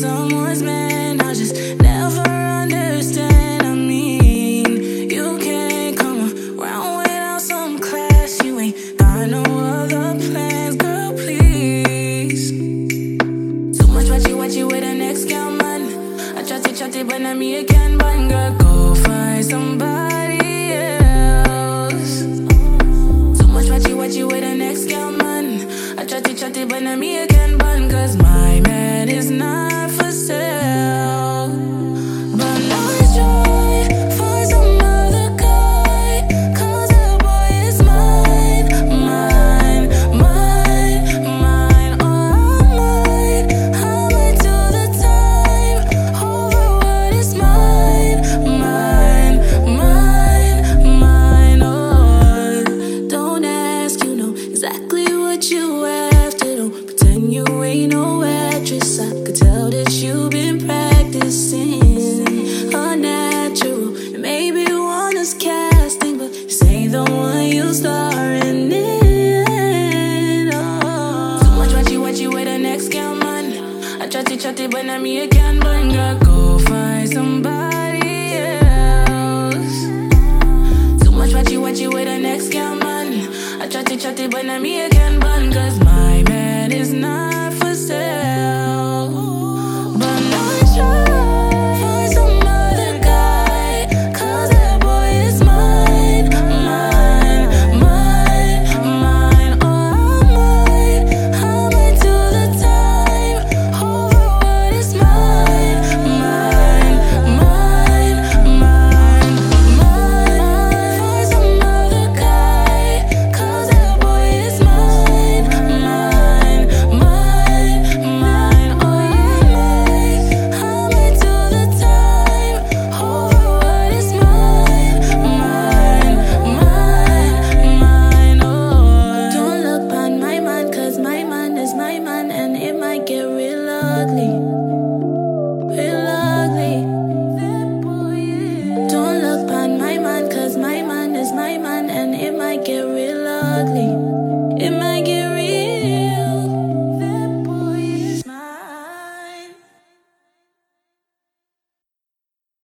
someone's man. I just never understand. I mean, you can't come around without some class. You ain't got no other plans, girl, please. Too much what you with the next girl, man. I chat it, but not me again, but girl, go find somebody else. Too much what you with the next girl, man. I chat it, but not me again, but cause my man is not for sale. But now it's joy, find some other guy, cause the boy is mine, mine, mine, mine. Oh, I might do the time over what is mine, mine, mine, mine. Oh, don't ask, you know exactly what you after. Don't pretend you ain't no actress. I could tell that you've been practicing unnatural. And maybe one is casting, but this ain't the one you starring in. Oh. Too much what you with the next girl, man. I chat it, but not me again, but girl, go find somebody else. Too much what you with the next girl, man. I chat it, but not me again, but cause my man is not